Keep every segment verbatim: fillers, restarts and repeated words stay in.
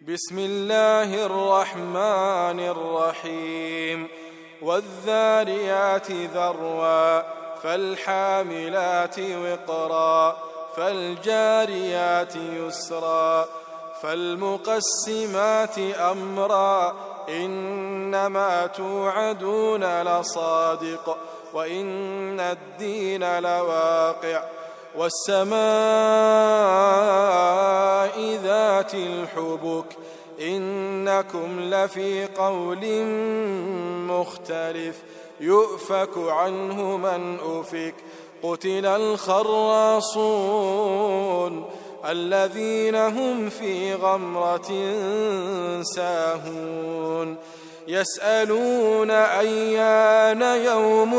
بسم الله الرحمن الرحيم والذاريات ذروا فالحاملات وقرا فالجاريات يسرا فالمقسمات أمرا إنما توعدون لصادق وإن الدين لواقع والسماء ذات الحبك إنكم لفي قول مختلف يؤفك عنه من أفك قتل الخراصون الذين هم في غمرة ساهون يسألون أيان يوم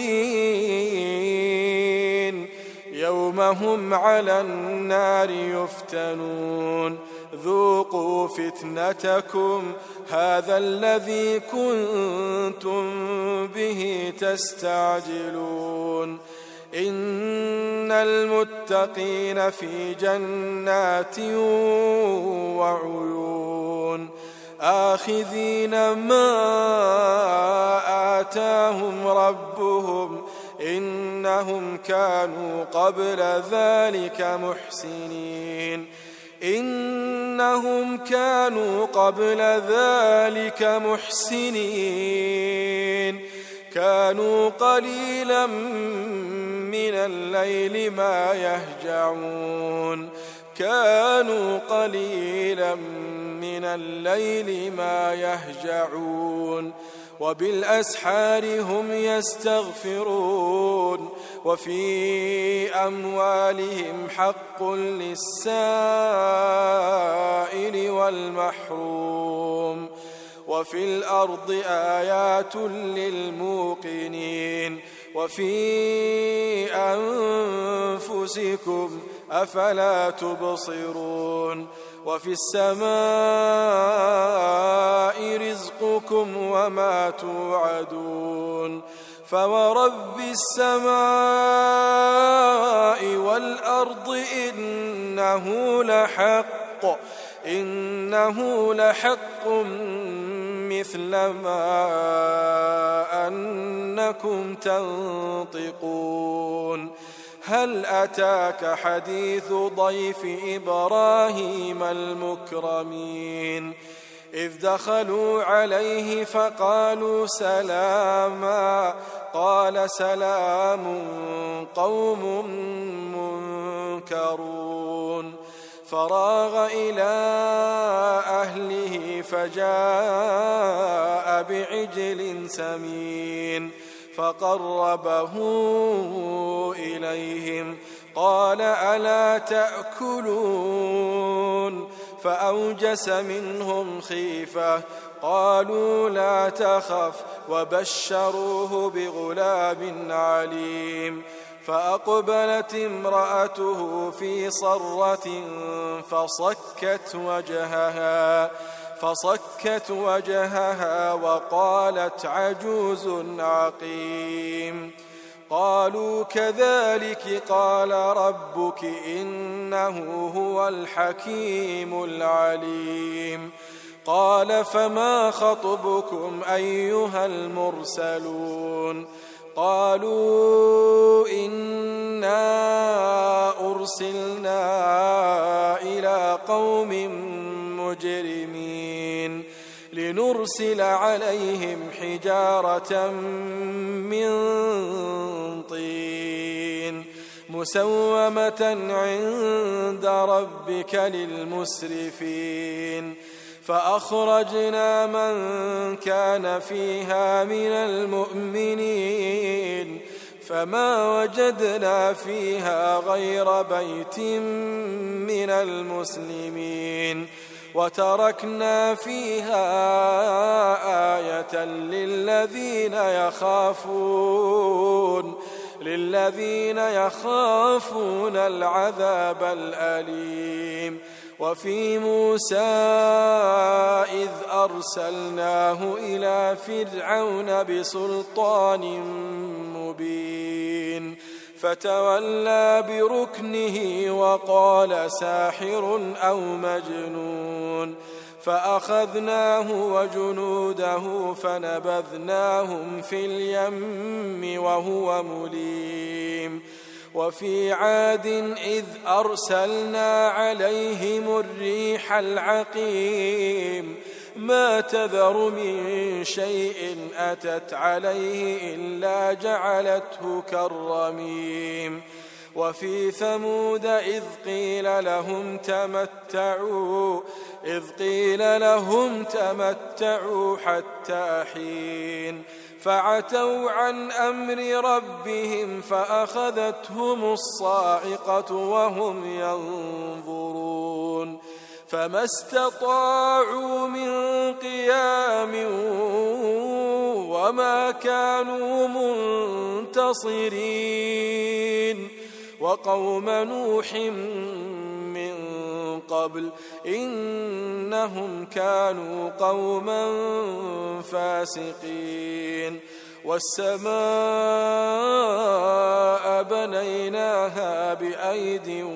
الدين يوم هم على النار يفتنون ذوقوا فتنتكم هذا الذي كنتم به تستعجلون إن المتقين في جنات وعيون آخذين ما آتاهم ربهم إنهم كانوا قبل ذلك محسنين إنهم كانوا قبل ذلك محسنين كانوا قليلا من الليل ما يهجعون كانوا قليلا من الليل ما يهجعون وبالأسحار هم يستغفرون وفي أموالهم حق للسائل والمحروم وفي الأرض آيات للموقنين وفي أنفسكم أفلا تبصرون وفي السماء رزقكم وما توعدون فورب السماء والأرض إنه لحق إنه لحق مثل ما أنكم تنطقون هل أتاك حديث ضيف إبراهيم المكرمين إذ دخلوا عليه فقالوا سلاما قال سلام قوم منكرون فراغ إلى أهله فجاء بعجل سمين فقربه إليهم قال ألا تأكلون فأوجس منهم خيفة قالوا لا تخف وبشروه بغلام عليم فأقبلت امرأته في صرة فصكت وجهها فصكت وجهها وقالت عجوز عقيم قالوا كذلك قال ربك إنه هو الحكيم العليم قال فما خطبكم أيها المرسلون قالوا إنا أرسلنا إلى قوم مجرمين لنرسل عليهم حجارة من طين مسومة عند ربك للمسرفين فأخرجنا من كان فيها من المؤمنين فما وجدنا فيها غير بيت من المسلمين وتركنا فيها آية للذين يخافون للذين يخافون العذاب الأليم وفي موسى إذ أرسلناه إلى فرعون بسلطان مبين فتولى بركنه وقال ساحر أو مجنون فأخذناه وجنوده فنبذناهم في اليم وهو مليم وفي عاد إذ أرسلنا عليهم الريح العقيم ما تذر من شيء أتت عليه إلا جعلته كالرميم وفي ثمود إذ قيل لهم تمتعوا إذ قيل لهم تمتعوا حتى حين فعتوا عن أمر ربهم فأخذتهم الصاعقة وهم ينظرون فما استطاعوا من قيام وما كانوا منتصرين وقوم نوح من قبل إنهم كانوا قوما فاسقين والسماء بنيناها بأيد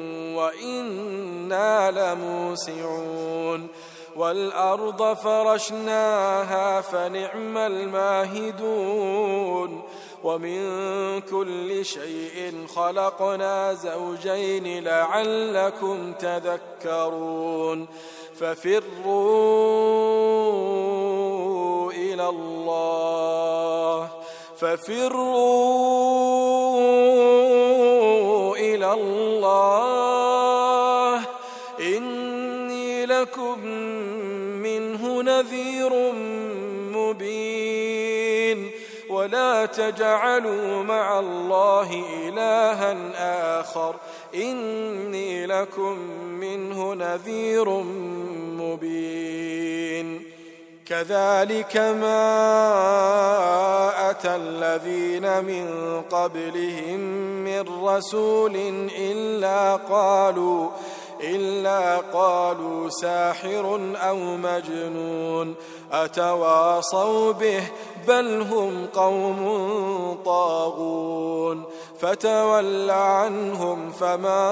وإنا لموسعون والأرض فرشناها فنعم الماهدون ومن كل شيء خلقنا زوجين لعلكم تذكرون ففروا إلى الله ففروا إلى الله إني لكم منه نذير مبين ولا تجعلوا مع الله إلها آخر إني لكم منه نذير مبين كذلك ما أتى الذين من قبلهم من رسول إلا قالوا إلا قالوا ساحر أو مجنون أتواصوا به بل هم قوم طاغون فتول عنهم فما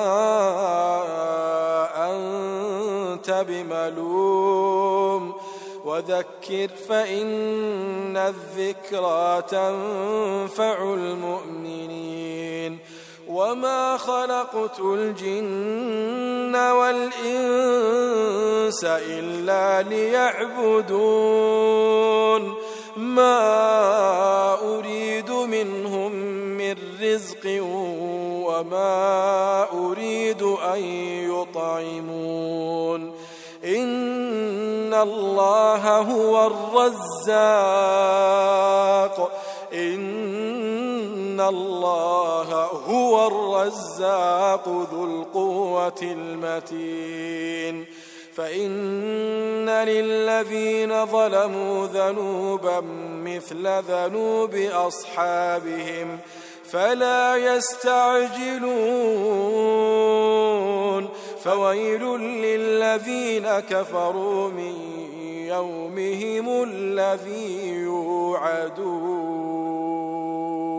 أنت بملوم وذكر فإن الذكرى تنفع المؤمنين وما خلقت الجن والإنس إلا ليعبدون ما أريد منهم من رزق وما أريد أن يطعمون إن الله هو الرزاق إن الله هو الرزاق ذو القوة المتين فإن للذين ظلموا ذنوبا مثل ذنوب أصحابهم فلا يستعجلون فويل للذين كفروا من يومهم الذي يوعدون